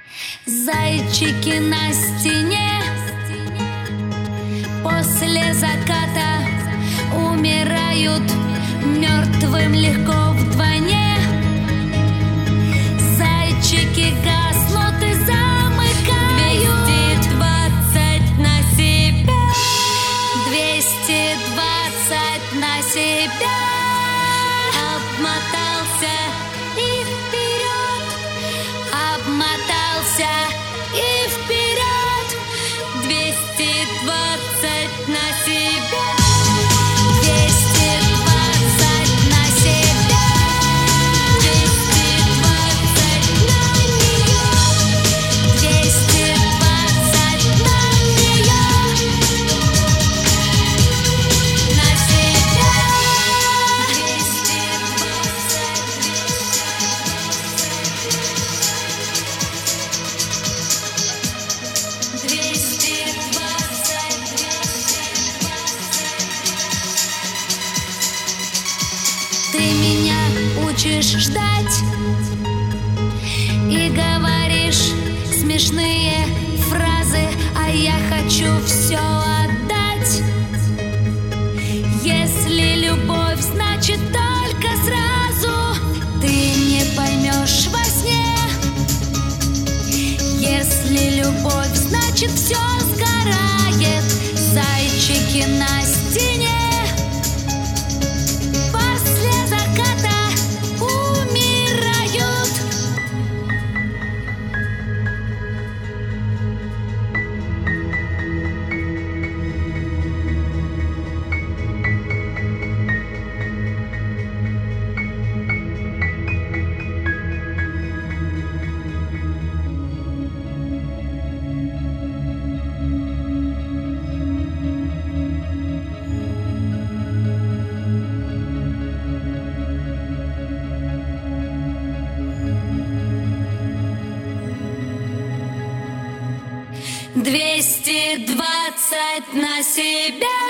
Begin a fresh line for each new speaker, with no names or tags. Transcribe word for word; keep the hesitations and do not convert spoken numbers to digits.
Зайчики на стене после заката умирают мертвым легко вдвойне. Зайчики гаснут и замыкают. Двести двадцать на себя, двести двадцать на себя. Обмотался и вперед, обмотался и вперед. Двести двадцать на себя, двести двадцать на себя, двести двадцать на нее, двести двадцать на нее, на себя, двести Ты меня учишь ждать и говоришь смешные фразы, а я хочу все отдать. Если любовь, значит только сразу, ты не поймешь во сне. Если любовь, значит все сгорает. Зайчики на стене после заката умирают. Двести двадцать на себя.